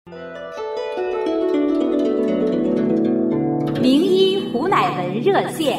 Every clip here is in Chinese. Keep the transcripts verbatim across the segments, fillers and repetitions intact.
名医胡乃文热线。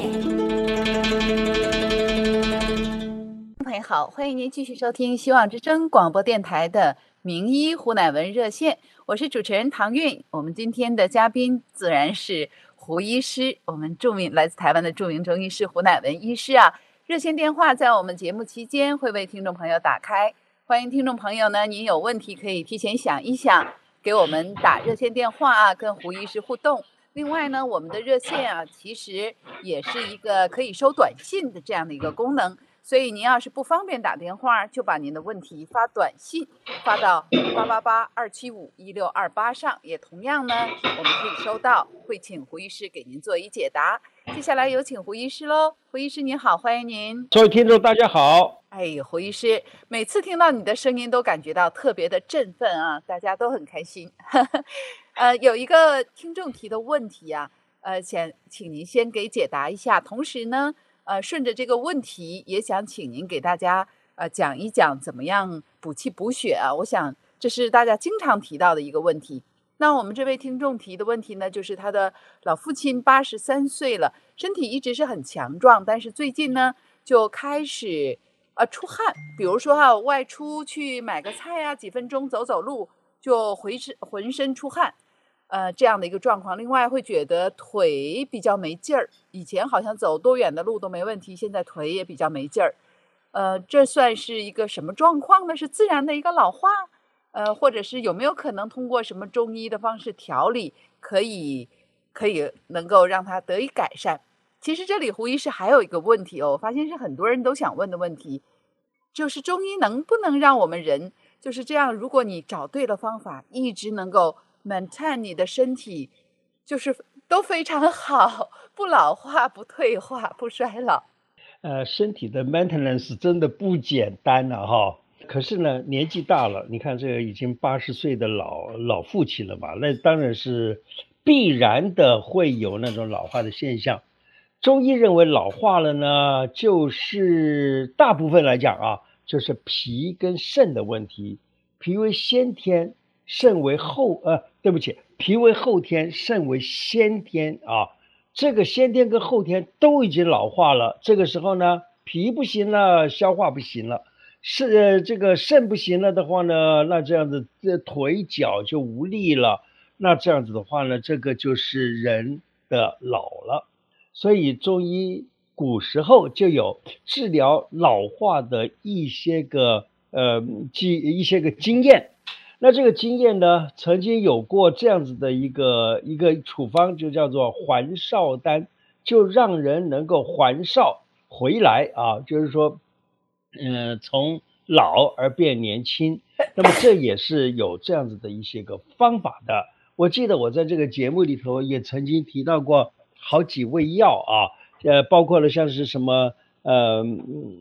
朋友好，欢迎您继续收听希望之声广播电台的名医胡乃文热线，我是主持人唐韵。我们今天的嘉宾自然是胡医师，我们著名来自台湾的著名中医师胡乃文医师啊。热线电话在我们节目期间会为听众朋友打开，欢迎听众朋友呢，您有问题可以提前想一想，给我们打热线电话啊，跟胡医师互动。另外呢，我们的热线啊，其实也是一个可以收短信的这样的一个功能，所以您要是不方便打电话，就把您的问题发短信发到八八八二七五一六二八上，也同样呢，我们可以收到，会请胡医师给您做一解答。接下来有请胡医师喽，胡医师您好，欢迎您。 各位听众大家好。 哎，胡医师，每次听到你的声音都感觉到特别的振奋啊，大家都很开心。呃，有一个听众提的问题啊，呃，想请您先给解答一下，同时呢，呃，顺着这个问题，也想请您给大家呃讲一讲怎么样补气补血啊。我想这是大家经常提到的一个问题。那我们这位听众提的问题呢，就是他的老父亲八十三岁了，身体一直是很强壮，但是最近呢就开始呃出汗，比如说哈、啊、外出去买个菜啊，几分钟走走路就浑身浑身出汗。呃，这样的一个状况，另外会觉得腿比较没劲儿，以前好像走多远的路都没问题，现在腿也比较没劲儿。呃，这算是一个什么状况呢？是自然的一个老化，呃，或者是有没有可能通过什么中医的方式调理，可以可以能够让它得以改善？其实这里胡医师还有一个问题哦，我发现是很多人都想问的问题，就是中医能不能让我们人就是这样？如果你找对了方法，一直能够maintain你的身体就是都非常好，不老化不退化不衰老。 呃，身体的 maintenance 真的不简单了哈。可是呢，年纪大了，你看这个已经八十岁的老老父亲了嘛，那当然是必然的会有那种老化的现象。中医认为老化了呢，就是大部分来讲啊，就是脾跟肾的问题。脾为先天，肾为后呃，对不起，脾为后天，肾为先天啊。这个先天跟后天都已经老化了，这个时候呢，脾不行了，消化不行了，是、呃、这个肾不行了的话呢，那这样子这腿脚就无力了，那这样子的话呢，这个就是人的老了。所以中医古时候就有治疗老化的一些个呃一些个经验。那这个经验呢，曾经有过这样子的一个一个处方，就叫做还少丹，就让人能够还少回来啊，就是说，嗯、呃，从老而变年轻。那么这也是有这样子的一些个方法的。我记得我在这个节目里头也曾经提到过好几味药啊，呃，包括了像是什么呃呃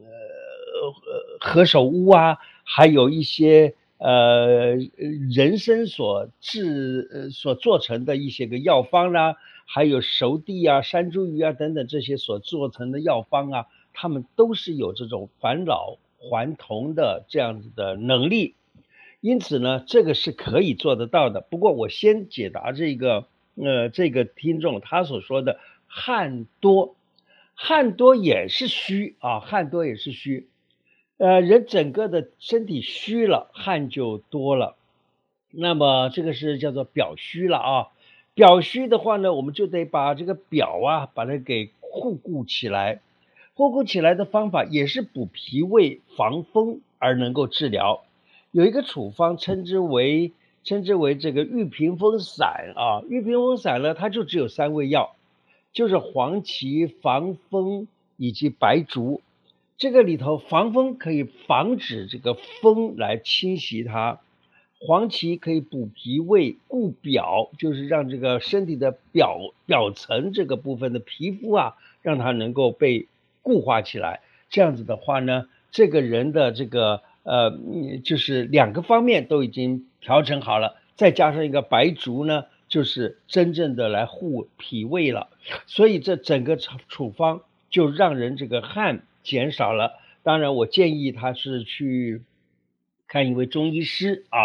何首乌啊，还有一些。呃，人参所制呃所做成的一些个药方啦、啊，还有熟地啊、山茱萸啊等等这些所做成的药方啊，他们都是有这种返老还童的这样子的能力，因此呢，这个是可以做得到的。不过我先解答这个呃这个听众他所说的汗多，汗多也是虚啊，汗多也是虚。呃，人整个的身体虚了，汗就多了，那么这个是叫做表虚了啊。表虚的话呢，我们就得把这个表啊，把它给护固起来。护固起来的方法也是补脾胃、防风而能够治疗。有一个处方称之为称之为这个玉屏风散啊。玉屏风散呢，它就只有三味药，就是黄芪、防风以及白术。这个里头防风可以防止这个风来侵袭它，黄芪可以补脾胃固表，就是让这个身体的表表层这个部分的皮肤啊，让它能够被固化起来。这样子的话呢，这个人的这个呃就是两个方面都已经调整好了，再加上一个白术呢，就是真正的来护脾胃了。所以这整个处方就让人这个汗减少了。当然我建议他是去看一位中医师啊，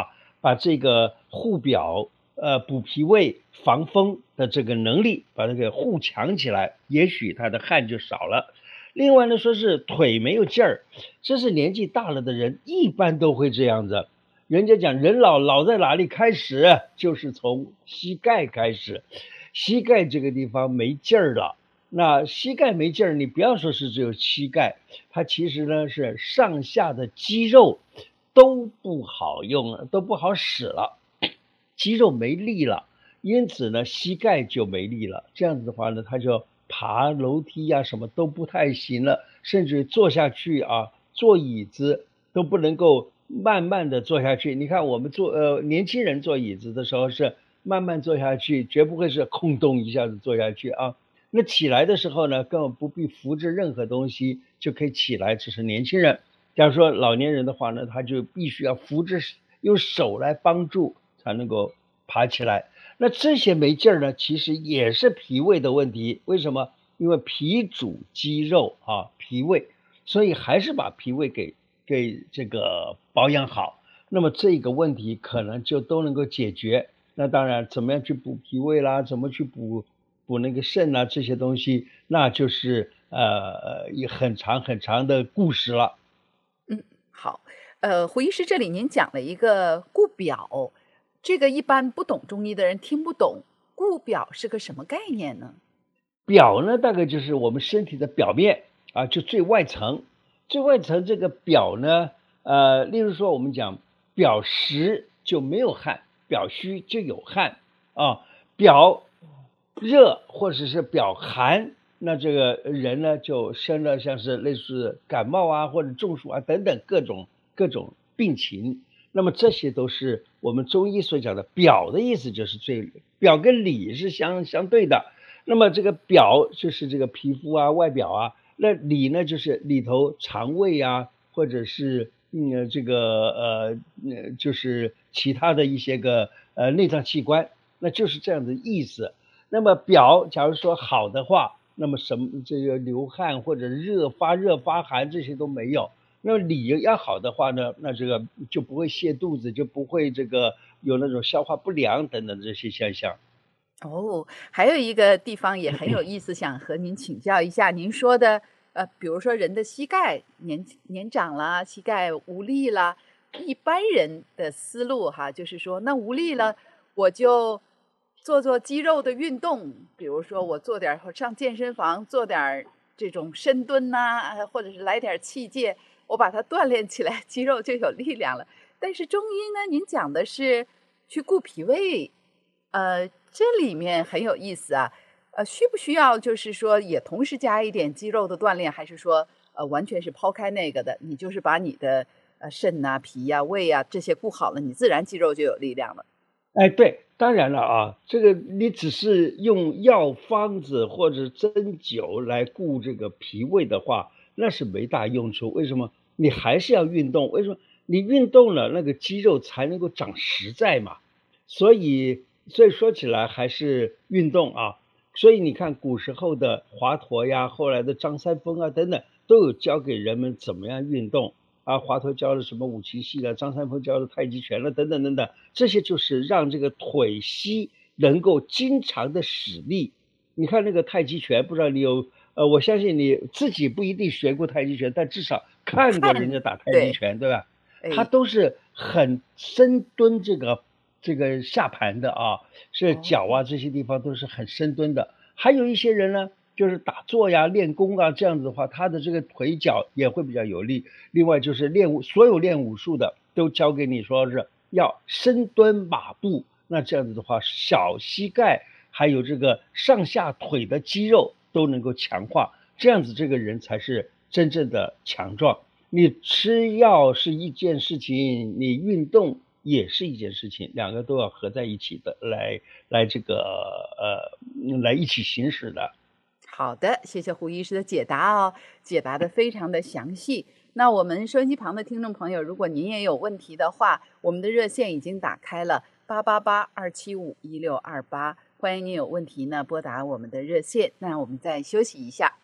把这个护表、呃补脾胃、防风的这个能力，把它给护强起来，也许他的汗就少了。另外呢，说是腿没有劲儿，这是年纪大了的人一般都会这样子。人家讲人老老在哪里开始，就是从膝盖开始，膝盖这个地方没劲儿了。那膝盖没劲儿，你不要说是只有膝盖，它其实呢是上下的肌肉都不好用了，都不好使了，肌肉没力了，因此呢膝盖就没力了。这样子的话呢，它就爬楼梯呀、啊、什么都不太行了，甚至坐下去啊，坐椅子都不能够慢慢的坐下去。你看我们坐呃年轻人坐椅子的时候是慢慢坐下去，绝不会是空洞一下子坐下去啊。那起来的时候呢，根本不必扶着任何东西就可以起来，这是年轻人。假如说老年人的话呢，他就必须要扶着用手来帮助才能够爬起来。那这些没劲儿呢，其实也是脾胃的问题。为什么？因为脾主肌肉啊，脾胃，所以还是把脾胃给给这个保养好，那么这个问题可能就都能够解决。那当然，怎么样去补脾胃啦，怎么去补补那个肾啊，这些东西，那就是呃也很长很长的故事了。 嗯，好，呃，胡医师这里您讲了一个固表，这个一般不懂中医的人听不懂，固表是个什么概念呢？ 表呢，大概就是我们身体的表面啊，就最外层。最外层这个表呢，呃，例如说我们讲表实就没有汗，表虚就有汗啊。表热或者是表寒，那这个人呢就生了像是类似感冒啊或者中暑啊等等各种各种病情。那么这些都是我们中医所讲的表的意思，就是最表跟里是相相对的。那么这个表就是这个皮肤啊外表啊，那里呢就是里头肠胃啊，或者是嗯这个呃就是其他的一些个呃内脏器官，那就是这样的意思。那么表假如说好的话，那么什么这个流汗或者热发热发寒这些都没有。那么里要好的话呢，那这个就不会泻肚子，就不会这个有那种消化不良等等这些现象。 哦，还有一个地方也很有意思，想和您请教一下。您说的，呃，比如说人的膝盖年年长了，膝盖无力了，一般人的思路哈，就是说，那无力了，我就做做肌肉的运动，比如说我做点上健身房做点这种深蹲呐、或者是来点器械，我把它锻炼起来，肌肉就有力量了。但是中医呢，您讲的是去顾脾胃。呃，这里面很有意思啊，呃，需不需要就是说也同时加一点肌肉的锻炼，还是说呃完全是抛开那个的，你就是把你的呃肾呐、脾呀、胃呀这些顾好了，你自然肌肉就有力量了。 哎，对，当然了啊，这个你只是用药方子或者针灸来顾这个脾胃的话，那是没大用处。为什么？你还是要运动。为什么？你运动了，那个肌肉才能够长实在嘛。所以。所以说起来还是运动啊，所以你看古时候的华佗呀，后来的张三丰啊等等，都有教给人们怎么样运动啊。华佗教了什么五禽戏了，张三丰教了太极拳了，等等等等，这些就是让这个腿膝能够经常的使力。你看那个太极拳，不知道你有呃，我相信你自己不一定学过太极拳，但至少看过人家打太极拳，对吧？他都是很深蹲这个。这个下盘的啊，是脚啊这些地方都是很深蹲的。还有一些人呢，就是打坐呀、练功啊，这样子的话，他的这个腿脚也会比较有力。另外就是练武，所有练武术的都教给你说是要深蹲马步，那这样子的话，小膝盖还有这个上下腿的肌肉都能够强化，这样子这个人才是真正的强壮。你吃药是一件事情，你运动也是一件事情，两个都要合在一起的，来来这个呃来一起行使的。 好的，谢谢胡医师的解答哦，解答的非常的详细。那我们收音机旁的听众朋友，如果您也有问题的话，我们的热线已经打开了八八八二七五一六二八，欢迎您有问题呢拨打我们的热线。那我们再休息一下。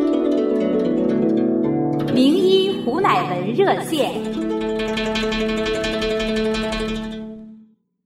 名医胡乃文热线。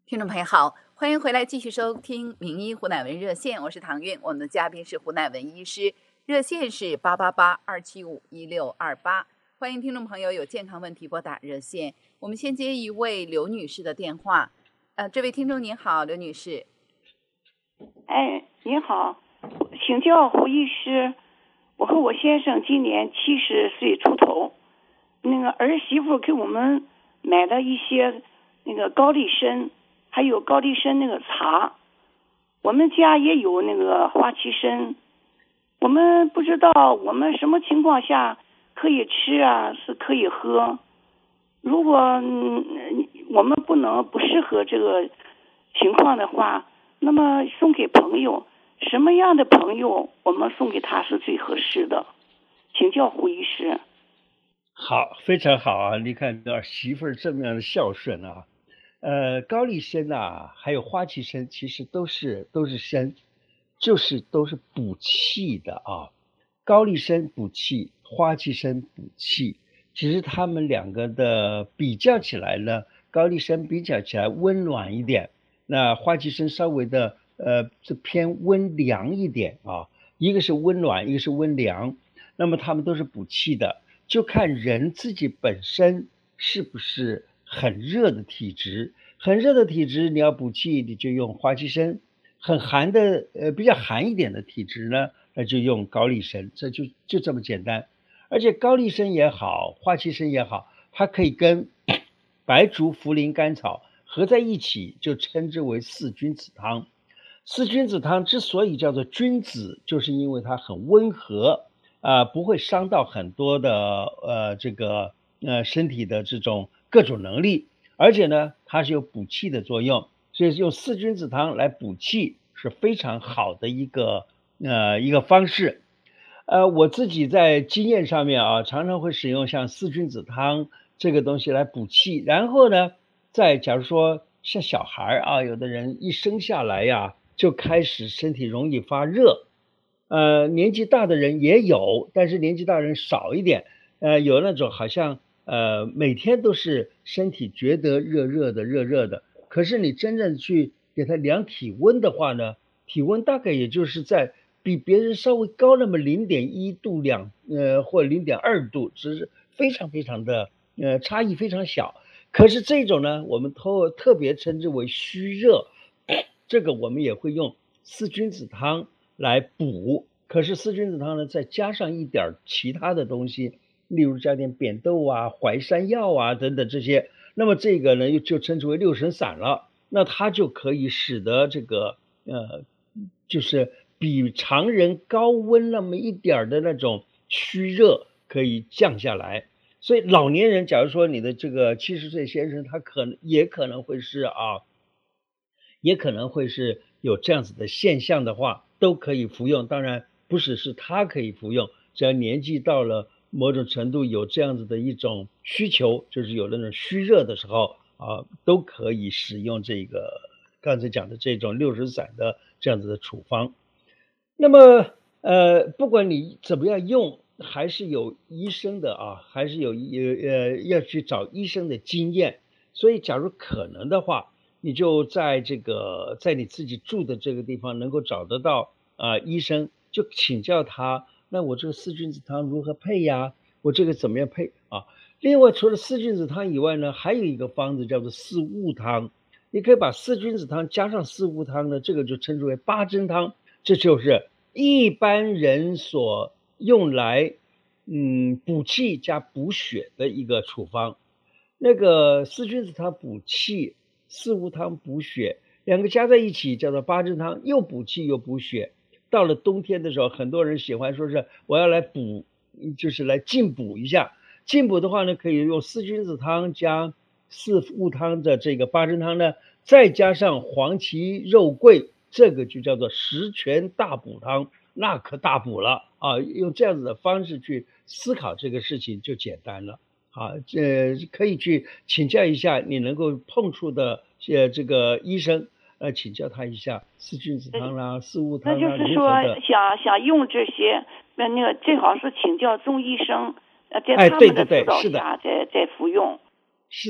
听众朋友好，欢迎回来继续收听名医胡乃文热线，我是唐韵，我们的嘉宾是胡乃文医师，热线是八八八二七五一六二八，欢迎听众朋友有健康问题拨打热线。我们先接一位刘女士的电话，呃，这位听众您好，刘女士。 哎，您好，请教胡医师，我和我先生今年七十岁出头，那个儿媳妇给我们买了一些那个高丽参，还有高丽参那个茶，我们家也有那个花旗参，我们不知道我们什么情况下可以吃啊，是可以喝。如果、嗯、我们不能不适合这个情况的话，那么送给朋友，什么样的朋友我们送给他是最合适的？请教胡医师。 好，非常好啊！你看这媳妇儿这么样的孝顺啊。呃，高丽参啊，还有花旗参，其实都是都是参，就是都是补气的啊。高丽参补气，花旗参补气，只是它们两个的比较起来呢，高丽参比较起来温暖一点，那花旗参稍微的呃是偏温凉一点啊。一个是温暖，一个是温凉，那么它们都是补气的，就看人自己本身是不是很热的体质。很热的体质你要补气，你就用花旗参；很寒的呃比较寒一点的体质呢，那就用高丽参，这就就这么简单。而且高丽参也好，花旗参也好，它可以跟白术、茯苓、甘草合在一起，就称之为四君子汤。四君子汤之所以叫做君子，就是因为它很温和啊、呃，不会伤到很多的呃这个呃身体的这种各种能力，而且呢它是有补气的作用，所以用四君子汤来补气是非常好的一个呃一个方式。呃，我自己在经验上面啊，常常会使用像四君子汤这个东西来补气，然后呢，再假如说像小孩啊，有的人一生下来呀，就开始身体容易发热，呃，年纪大的人也有，但是年纪大的人少一点，呃，有那种好像呃每天都是身体觉得热热的热热的，可是你真正去给他量体温的话呢，体温大概也就是在比别人稍微高那么零点一度两呃或零点二度，只是非常非常的呃差异非常小。可是这种呢，我们特特别称之为虚热，这个我们也会用四君子汤来补。可是四君子汤呢，再加上一点其他的东西，例如加点扁豆啊、淮山药啊等等这些，那么这个呢又就称之为六神散了。那它就可以使得这个呃就是比常人高温那么一点的那种虚热可以降下来。所以老年人，假如说你的这个七十岁先生，他可能也可能会是啊，也可能会是有这样子的现象的话，都可以服用。当然不只是他可以服用，只要年纪到了某种程度，有这样子的一种需求，就是有那种虚热的时候啊，都可以使用这个刚才讲的这种六神散的这样子的处方。那么呃，不管你怎么样用，还是有医生的啊，还是有呃要去找医生的经验。所以假如可能的话，你就在这个在你自己住的这个地方能够找得到啊、呃、医生，就请教他，那我这个四君子汤如何配呀？我这个怎么样配啊？另外除了四君子汤以外呢，还有一个方子叫做四物汤，你可以把四君子汤加上四物汤呢，这个就称之为八珍汤。这就是一般人所用来嗯补气加补血的一个处方。那个四君子汤补气，四物汤补血，两个加在一起叫做八珍汤，又补气又补血。到了冬天的时候，很多人喜欢说是我要来补，就是来进补一下。进补的话呢，可以用四君子汤加四物汤的这个八珍汤呢，再加上黄芪肉桂，这个就叫做十全大补汤，那可大补了啊！用这样子的方式去思考这个事情就简单了啊。这可以去请教一下你能够碰触的呃这个医生，呃请教他一下四君子汤啦、四物汤啦， 那就是说想想用这些，那那个最好是请教中医生，呃，在他们的指导下再再服用。 是的，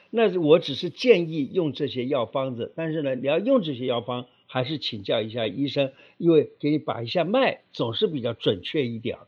那我只是建议用这些药方子，但是呢，你要用这些药方，还是请教一下医生，因为给你把一下脉，总是比较准确一点。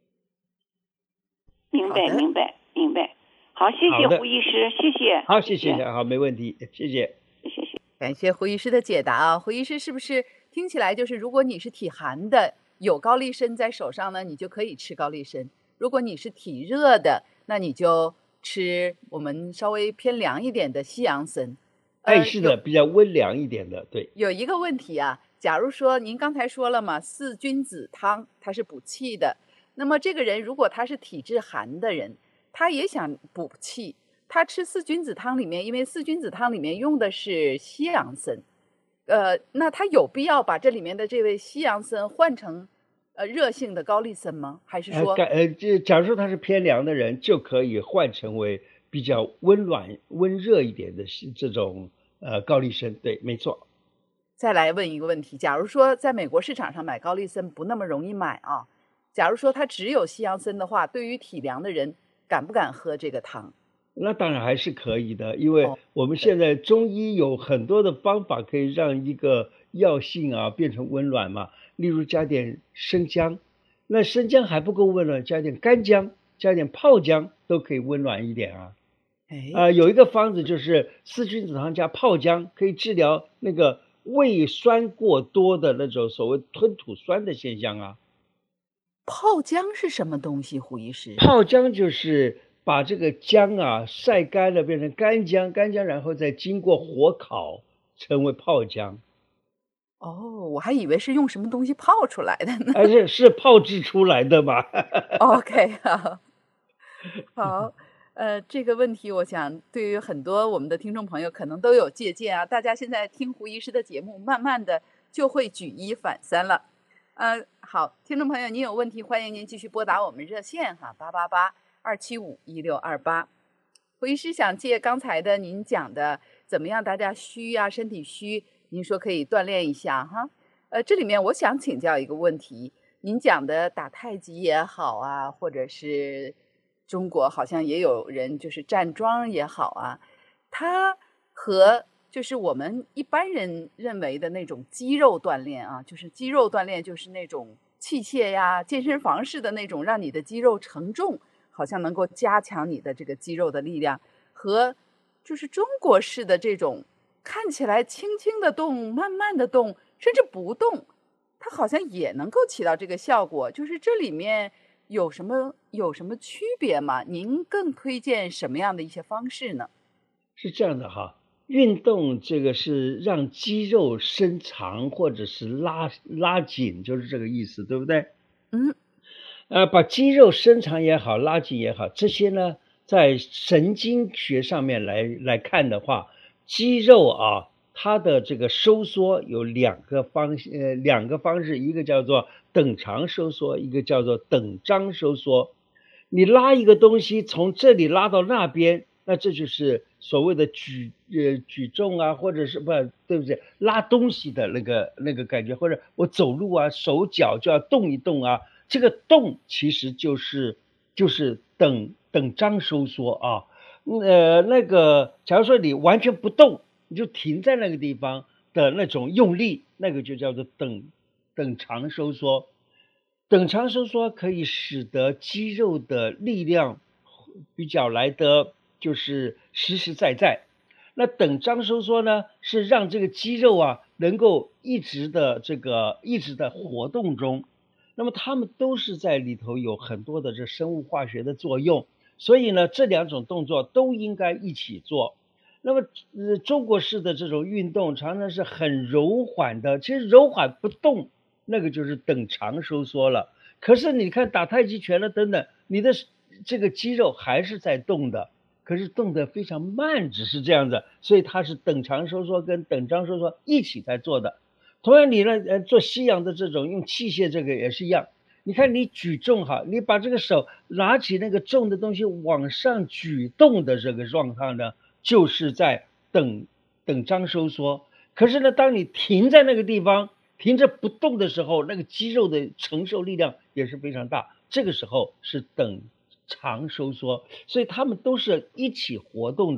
明白，明白，明白。好，谢谢胡医师，谢谢。 好，谢谢，好，没问题，谢谢， 谢谢。 感谢胡医师的解答啊，胡医师是不是听起来就是，如果你是体寒的，有高丽参在手上呢，你就可以吃高丽参；如果你是体热的，那你就吃我们稍微偏凉一点的西洋参。 哎，是的，比较温凉一点的，对。 有一个问题啊，假如说您刚才说了嘛，四君子汤它是补气的，那么这个人如果他是体质寒的人，他也想补气，他吃四君子汤里面，因为四君子汤里面用的是西洋参，呃，那他有必要把这里面的这位西洋参换成呃热性的高丽参吗？还是说， 呃，这假如说他是偏凉的人，就可以换成为比较温暖、温热一点的这种呃高丽参，对，没错。 再来问一个问题，假如说在美国市场上买高丽参不那么容易买啊，假如说他只有西洋参的话，对于体凉的人，敢不敢喝这个汤？ 那当然还是可以的，因为我们现在中医有很多的方法可以让一个药性啊变成温暖嘛，例如加点生姜，那生姜还不够温暖，加点干姜，加点泡姜都可以温暖一点啊。 哎， 呃，有一个方子就是四君子汤加泡姜，可以治疗那个胃酸过多的那种所谓吞吐酸的现象啊。 泡姜是什么东西，胡医师？ 泡姜就是把这个姜啊晒干了变成干姜，干姜然后再经过火烤成为泡姜。 哦，我还以为是用什么东西泡出来的呢。 而且是泡制出来的嘛。 OK， 好，好，呃，这个问题我想对于很多我们的听众朋友可能都有借鉴啊。大家现在听胡医师的节目，慢慢的就会举一反三了。呃，好，听众朋友，您有问题，欢迎您继续拨打我们热线哈，八八八二七五一六二八。胡医师想借刚才的您讲的，怎么样大家虚啊，身体虚，您说可以锻炼一下哈。呃，这里面我想请教一个问题，您讲的打太极也好啊，或者是中国好像也有人就是站桩也好啊，它和就是我们一般人认为的那种肌肉锻炼啊，就是肌肉锻炼就是那种器械呀、健身房式的那种，让你的肌肉承重，好像能够加强你的这个肌肉的力量，和就是中国式的这种看起来轻轻的动、慢慢的动，甚至不动，它好像也能够起到这个效果。就是这里面有什么有什么区别吗？您更推荐什么样的一些方式呢？ 是这样的哈，运动这个是让肌肉伸长或者是拉拉紧，就是这个意思，对不对？ 嗯， 呃，把肌肉伸长也好，拉紧也好，这些呢，在神经学上面来来看的话，肌肉啊，它的这个收缩有两个方呃两个方式，一个叫做等长收缩，一个叫做等张收缩。你拉一个东西从这里拉到那边，那这就是所谓的举呃举重啊，或者是不对不对，拉东西的那个那个感觉，或者我走路啊，手脚就要动一动啊，这个动其实就是就是等等张收缩啊。呃，那个假如说你完全不动，你就停在那个地方的那种用力，那个就叫做等等长收缩。等长收缩可以使得肌肉的力量比较来得就是实实在在。那等张收缩呢，是让这个肌肉啊能够一直的这个一直的活动中。那么它们都是在里头有很多的这生物化学的作用，所以呢，这两种动作都应该一起做。那么呃，中国式的这种运动常常是很柔缓的，其实柔缓不动，那个就是等长收缩了。可是你看打太极拳了等等，你的这个肌肉还是在动的，可是动得非常慢，只是这样子，所以它是等长收缩跟等张收缩一起在做的。同样你呢，呃，做西洋的这种用器械，这个也是一样。你看你举重哈，你把这个手拿起那个重的东西往上举动的这个状态呢，就是在等等张收缩。可是呢，当你停在那个地方，停着不动的时候，那个肌肉的承受力量也是非常大，这个时候是等长收缩。所以他们都是一起活动的。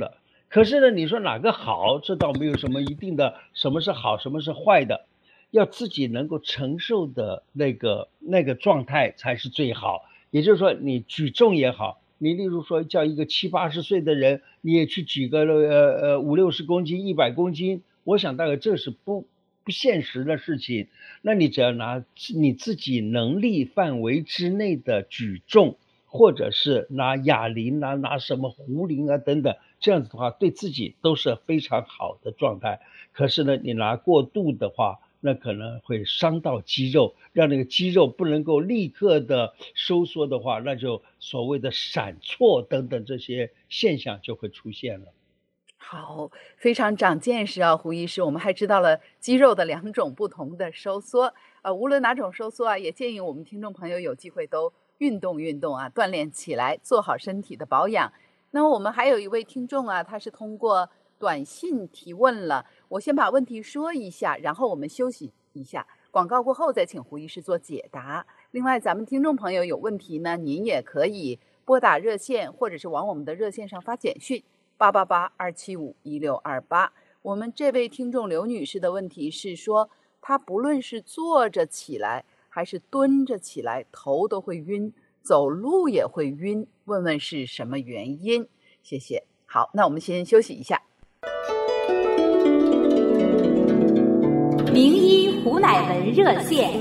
可是呢，你说哪个好，这倒没有什么一定的，什么是好，什么是坏的，要自己能够承受的那个那个状态才是最好。也就是说，你举重也好，你例如说叫一个七八十岁的人，你也去举个呃呃五六十公斤、一百公斤，我想大概这是不不现实的事情。那你只要拿你自己能力范围之内的举重，或者是拿哑铃啊、拿什么壶铃啊等等，这样子的话对自己都是非常好的状态。可是呢，你拿过度的话，那可能会伤到肌肉，让那个肌肉不能够立刻的收缩的话，那就所谓的闪挫等等这些现象就会出现了。 好，非常长见识啊，胡医师，我们还知道了肌肉的两种不同的收缩，呃，无论哪种收缩啊，也建议我们听众朋友有机会都运动运动啊，锻炼起来，做好身体的保养。那么我们还有一位听众啊，他是通过短信提问了，我先把问题说一下，然后我们休息一下，广告过后再请胡医师做解答。另外，咱们听众朋友有问题呢，您也可以拨打热线，或者是往我们的热线上发简讯。八八八二七五一六二八，我们这位听众刘女士的问题是说，她不论是坐着起来还是蹲着起来，头都会晕，走路也会晕，问问是什么原因？谢谢。好，那我们先休息一下。 名医胡乃文热线。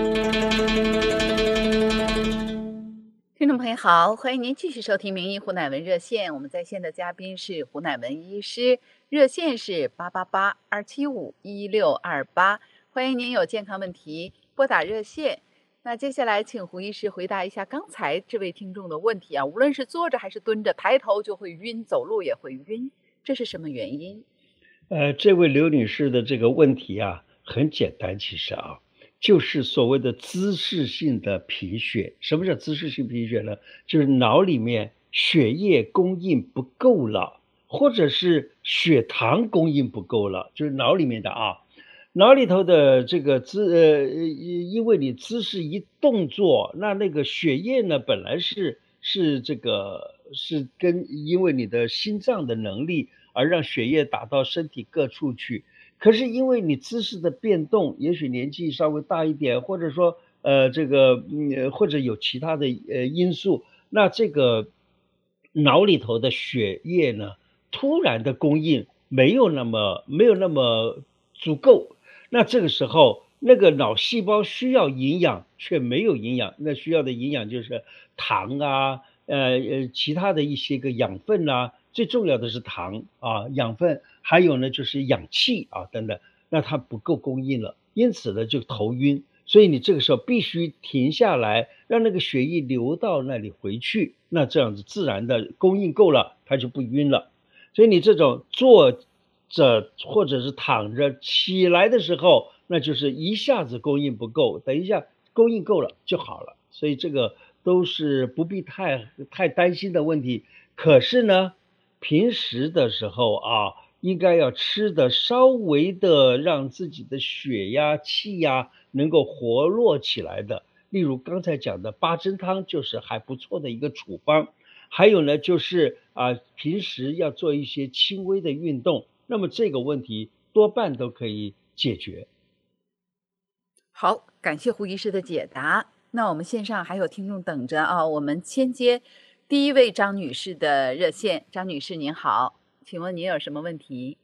听众朋友好，欢迎您继续收听名医胡乃文热线，我们在线的嘉宾是胡乃文医师，热线是八八八二七五一六二八，欢迎您有健康问题拨打热线。那接下来请胡医师回答一下刚才这位听众的问题啊，无论是坐着还是蹲着，抬头就会晕，走路也会晕，这是什么原因？ 呃，这位刘女士的这个问题啊，很简单，其实啊。就是所谓的姿势性的贫血。什么叫姿势性贫血呢？就是脑里面血液供应不够了，或者是血糖供应不够了，就是脑里面的啊，脑里头的这个姿呃，因为你姿势一动作，那那个血液呢本来是是这个是跟因为你的心脏的能力而让血液打到身体各处去。可是因为你姿势的变动，也许年纪稍微大一点，或者说呃这个嗯或者有其他的呃因素，那这个脑里头的血液呢，突然的供应没有那么没有那么足够，那这个时候那个脑细胞需要营养却没有营养，那需要的营养就是糖啊，呃呃其他的一些个养分啊。最重要的是糖啊，养分，还有呢就是氧气啊等等，那它不够供应了，因此呢就头晕，所以你这个时候必须停下来，让那个血液流到那里回去，那这样子自然的供应够了，它就不晕了。所以你这种坐着或者是躺着起来的时候，那就是一下子供应不够，等一下供应够了就好了，所以这个都是不必太太担心的问题。可是呢平时的时候啊，应该要吃的稍微的让自己的血呀、气呀能够活络起来的，例如刚才讲的八珍汤就是还不错的一个处方。还有呢，就是啊，平时要做一些轻微的运动，那么这个问题多半都可以解决。 好，感谢胡医师的解答。那我们线上还有听众等着啊，我们先接第一位张女士的热线。张女士您好，请问您有什么问题？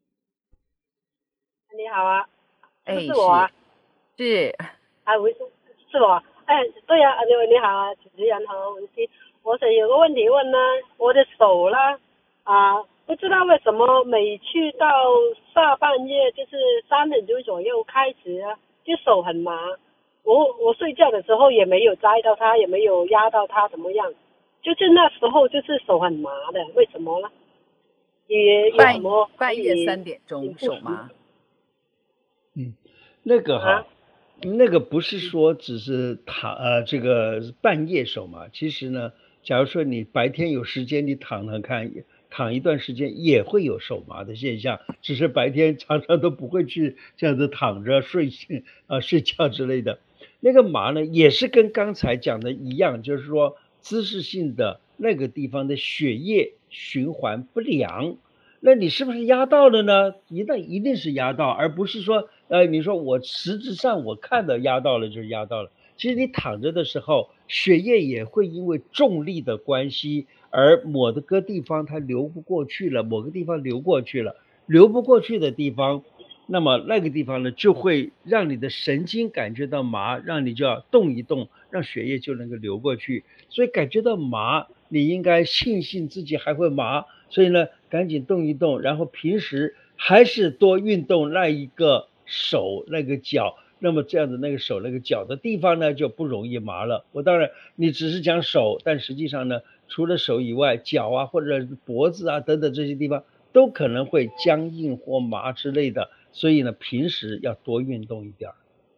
你好啊， 哎， 是我啊， 是啊，喂，是我，哎，对呀、啊，你你好啊，主持人好，文熙，我想有个问题问呢，我的手啦，啊，不知道为什么每去到下半夜就是三点钟左右开始啊，就手很麻，我我睡觉的时候也没有摘到它，也没有压到它，怎么样？就是那时候就是手很麻的，为什么呢？也有什么半夜三点钟手麻？ 嗯，那个哈，啊、那个不是说只是躺呃这个半夜手麻，其实呢，假如说你白天有时间，你躺躺看，躺一段时间也会有手麻的现象，只是白天常常都不会去这样子躺着睡啊、呃、睡觉之类的。那个麻呢，也是跟刚才讲的一样，就是说姿势性的那个地方的血液循环不良， 那你是不是压到了呢？一旦一定是压到，而不是说，呃，你说我实质上我看到压到了就是压到了。其实你躺着的时候，血液也会因为重力的关系，而某个地方它流不过去了，某个地方流过去了，流不过去的地方，那么那个地方呢，就会让你的神经感觉到麻，让你就要动一动，让血液就能够流过去。所以感觉到麻，你应该庆幸自己还会麻，所以呢，赶紧动一动，然后平时还是多运动那一个手那个脚，那么这样子那个手那个脚的地方呢就不容易麻了。我当然你只是讲手，但实际上呢，除了手以外，脚啊或者脖子啊等等这些地方都可能会僵硬或麻之类的，所以呢，平时要多运动一点。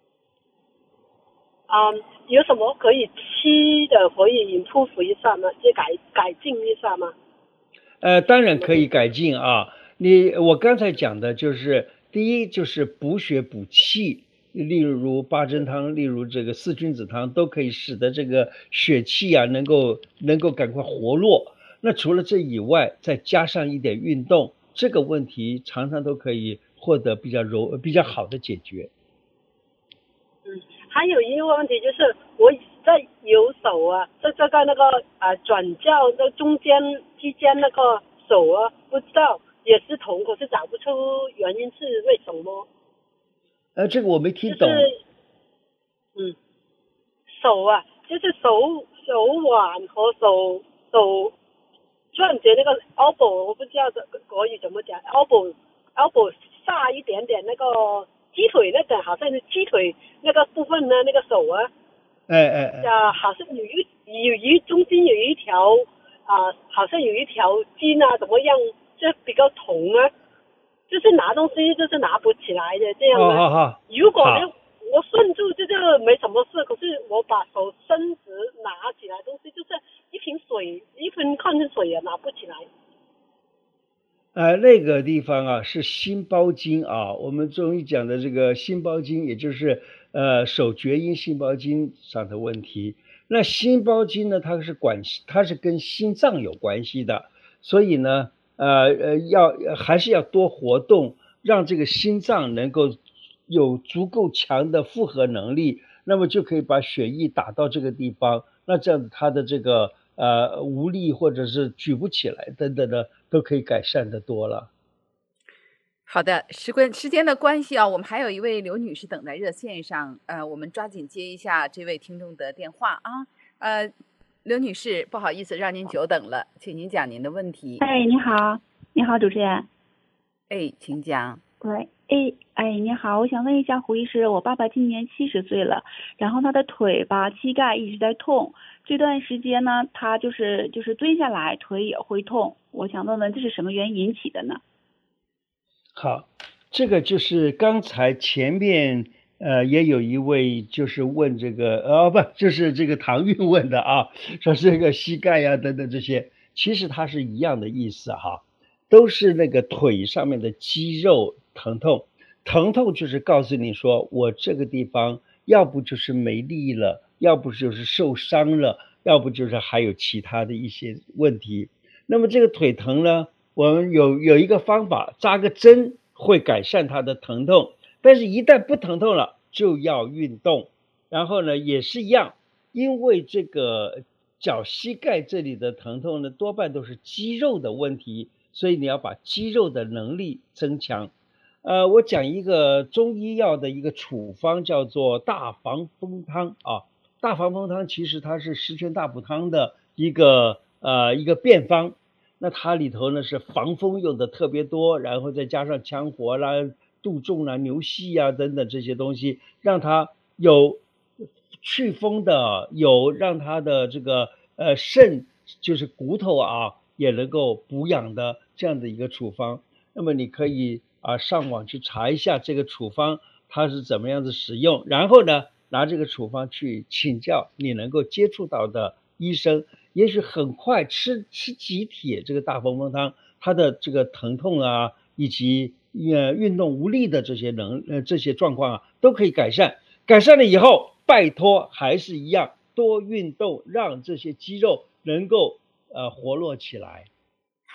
嗯，有什么可以吃的可以 improve 一下吗？就改改进一下吗？ 呃，当然可以改进啊。你我刚才讲的就是，第一就是补血补气，例如八珍汤，例如这个四君子汤，都可以使得这个血气啊能够能够赶快活络。那除了这以外，再加上一点运动，这个问题常常都可以获得比较柔比较好的解决。 嗯，还有一个问题就是我在右手啊，在这个那个啊、呃、转教的中间之间那个手啊，不知道也是痛，可是找不出原因是为什么。 呃，这个我没听懂。 就是，嗯，手啊，就是手手腕和手手转节那个 elbow， 我不知道这个国语怎么讲 elbow elbow 下一点点那个鸡腿那个好像是鸡腿那个部分呢，那个手啊， 哎哎哎， 啊，好像有一有一中间有一条啊，好像有一条筋啊，怎么样，就比较痛啊，就是拿东西就是拿不起来的这样啊。 好好好， 如果呢好我顺住就是没什么事，可是我把手伸直拿起来东西，就是一瓶水一瓶矿泉水也拿不起来。 呃，那个地方啊是心包经啊，我们中医讲的这个心包经，也就是呃手厥阴心包经上的问题。那心包经呢，它是管它是跟心脏有关系的，所以呢，呃呃要还是要多活动，让这个心脏能够有足够强的负荷能力，那么就可以把血液打到这个地方，那这样子它的这个呃无力或者是举不起来等等的都可以改善的多了。 好的，时关时间的关系啊，我们还有一位刘女士等在热线上，呃，我们抓紧接一下这位听众的电话啊。呃，刘女士，不好意思让您久等了，请您讲您的问题。 哎，你好，你好，主持人。 哎，请讲。 喂，哎哎，你好，我想问一下胡医师，我爸爸今年七十岁了，然后他的腿吧、膝盖一直在痛，这段时间呢，他就是就是蹲下来腿也会痛，我想问问这是什么原因引起的呢？ 好，这个就是刚才前面呃也有一位就是问这个呃不就是这个唐韵问的啊，说这个膝盖呀、等等这些，其实它是一样的意思哈，都是那个腿上面的肌肉疼痛，疼痛就是告诉你说我这个地方要不就是没力了，要不就是受伤了，要不就是还有其他的一些问题。那么这个腿疼呢，我们有有一个方法，扎个针会改善它的疼痛，但是一旦不疼痛了就要运动。然后呢也是一样，因为这个脚膝盖这里的疼痛呢多半都是肌肉的问题，所以你要把肌肉的能力增强。呃，我讲一个中医药的一个处方，叫做大防风汤啊。大防风汤其实它是十全大补汤的一个呃一个变方。那它里头呢是防风用的特别多，然后再加上羌活啦、杜仲啦、牛膝啊等等这些东西，让它有祛风的，有让它的这个呃肾就是骨头啊也能够补养的这样的一个处方。那么你可以啊上网去查一下这个处方它是怎么样子使用，然后呢拿这个处方去请教你能够接触到的医生，也许很快吃吃几帖这个大风风汤，它的这个疼痛啊，以及呃运动无力的这些能呃这些状况啊，都可以改善。改善了以后，拜托还是一样多运动，让这些肌肉能够呃活络起来。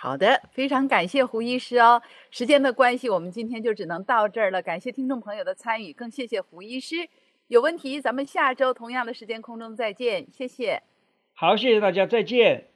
好的，非常感谢胡医师哦。时间的关系，我们今天就只能到这儿了。感谢听众朋友的参与，更谢谢胡医师。有问题，咱们下周同样的时间空中再见，谢谢。 好，谢谢大家，再见。